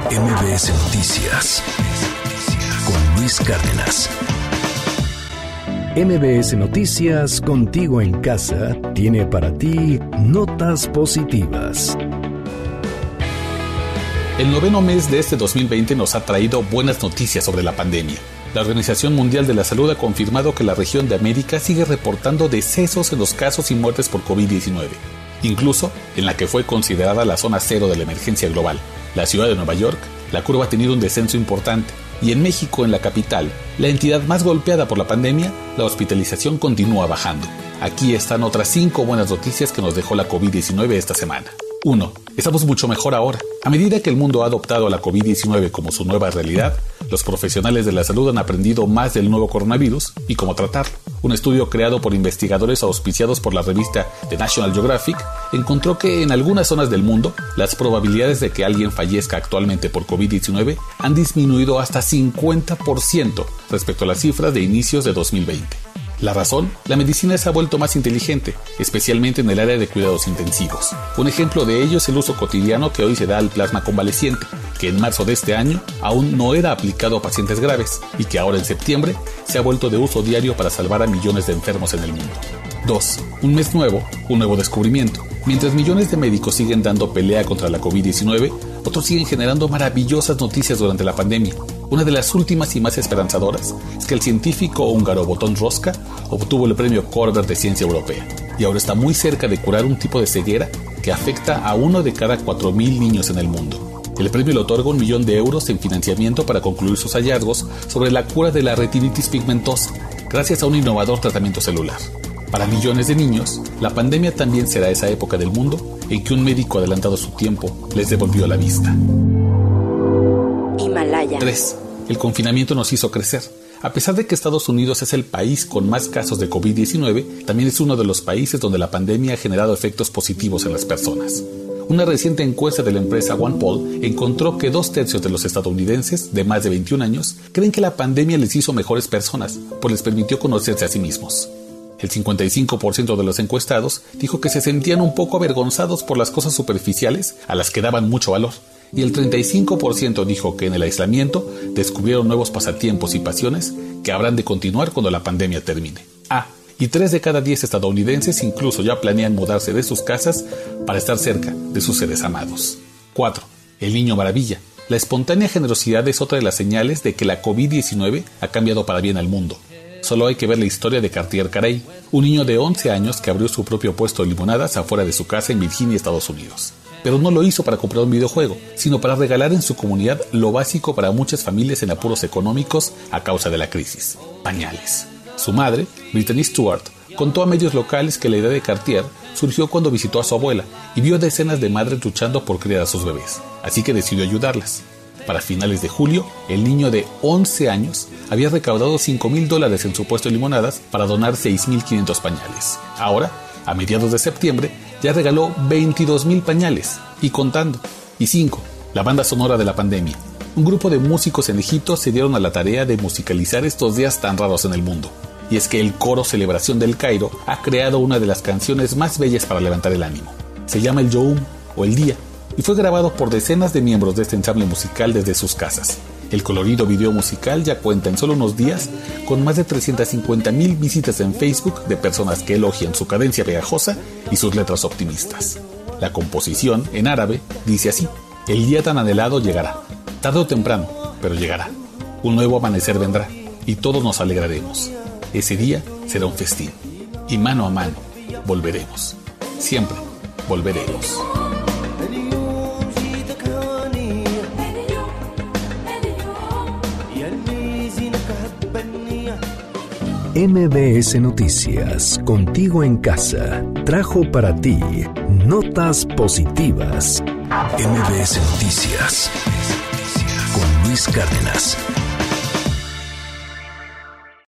MBS Noticias con Luis Cárdenas. MBS Noticias, contigo en casa, tiene para ti notas positivas. El noveno mes de este 2020 nos ha traído buenas noticias sobre la pandemia. La Organización Mundial de la Salud ha confirmado que la región de América sigue reportando decesos en los casos y muertes por COVID-19, incluso en la que fue considerada la zona cero de la emergencia global, la ciudad de Nueva York. La curva ha tenido un descenso importante, y en México, en la capital, la entidad más golpeada por la pandemia, la hospitalización continúa bajando. Aquí están otras 5 buenas noticias que nos dejó la COVID-19 esta semana. 1. Estamos mucho mejor ahora. A medida que el mundo ha adoptado a la COVID-19 como su nueva realidad, los profesionales de la salud han aprendido más del nuevo coronavirus y cómo tratarlo. Un estudio creado por investigadores auspiciados por la revista The National Geographic encontró que en algunas zonas del mundo, las probabilidades de que alguien fallezca actualmente por COVID-19 han disminuido hasta 50% respecto a las cifras de inicios de 2020. La razón, la medicina se ha vuelto más inteligente, especialmente en el área de cuidados intensivos. Un ejemplo de ello es el uso cotidiano que hoy se da al plasma convaleciente, que en marzo de este año aún no era aplicado a pacientes graves y que ahora en septiembre se ha vuelto de uso diario para salvar a millones de enfermos en el mundo. 2. Un mes nuevo, un nuevo descubrimiento. Mientras millones de médicos siguen dando pelea contra la COVID-19, otros siguen generando maravillosas noticias durante la pandemia. Una de las últimas y más esperanzadoras es que el científico húngaro Botón Roska obtuvo el premio Korber de Ciencia Europea y ahora está muy cerca de curar un tipo de ceguera que afecta a 1 de cada 4,000 niños en el mundo. El premio le otorga $1 millón en financiamiento para concluir sus hallazgos sobre la cura de la retinitis pigmentosa, gracias a un innovador tratamiento celular. Para millones de niños, la pandemia también será esa época del mundo en que un médico adelantado a su tiempo les devolvió la vista. Himalaya. 3. El confinamiento nos hizo crecer. A pesar de que Estados Unidos es el país con más casos de COVID-19, también es uno de los países donde la pandemia ha generado efectos positivos en las personas. Una reciente encuesta de la empresa OnePoll encontró que 2/3 de los estadounidenses de más de 21 años creen que la pandemia les hizo mejores personas, pues les permitió conocerse a sí mismos. El 55% de los encuestados dijo que se sentían un poco avergonzados por las cosas superficiales a las que daban mucho valor. Y el 35% dijo que en el aislamiento descubrieron nuevos pasatiempos y pasiones que habrán de continuar cuando la pandemia termine. Y 3 de cada 10 estadounidenses incluso ya planean mudarse de sus casas para estar cerca de sus seres amados. 4. El niño maravilla. La espontánea generosidad es otra de las señales de que la COVID-19 ha cambiado para bien al mundo. Solo hay que ver la historia de Cartier Carey, un niño de 11 años que abrió su propio puesto de limonadas afuera de su casa en Virginia, Estados Unidos. Pero no lo hizo para comprar un videojuego, sino para regalar en su comunidad lo básico para muchas familias en apuros económicos a causa de la crisis: pañales. Su madre, Brittany Stewart, contó a medios locales que la idea de Cartier surgió cuando visitó a su abuela y vio decenas de madres luchando por criar a sus bebés, así que decidió ayudarlas. Para finales de julio, el niño de 11 años había recaudado $5,000 en su puesto de limonadas para donar 6,500 pañales. Ahora, a mediados de septiembre, ya regaló 22,000 pañales, y contando. Y 5. La banda sonora de la pandemia. Un grupo de músicos en Egipto se dieron a la tarea de musicalizar estos días tan raros en el mundo. Y es que el coro Celebración del Cairo ha creado una de las canciones más bellas para levantar el ánimo. Se llama el Youm, o el Día, y fue grabado por decenas de miembros de este ensamble musical desde sus casas. El colorido video musical ya cuenta en solo unos días con más de 350,000 visitas en Facebook de personas que elogian su cadencia pegajosa y sus letras optimistas. La composición, en árabe, dice así: el día tan anhelado llegará, tarde o temprano, pero llegará. Un nuevo amanecer vendrá, y todos nos alegraremos. Ese día será un festín, y mano a mano volveremos. Siempre volveremos. MBS Noticias, contigo en casa, trajo para ti notas positivas. MBS Noticias con Luis Cárdenas.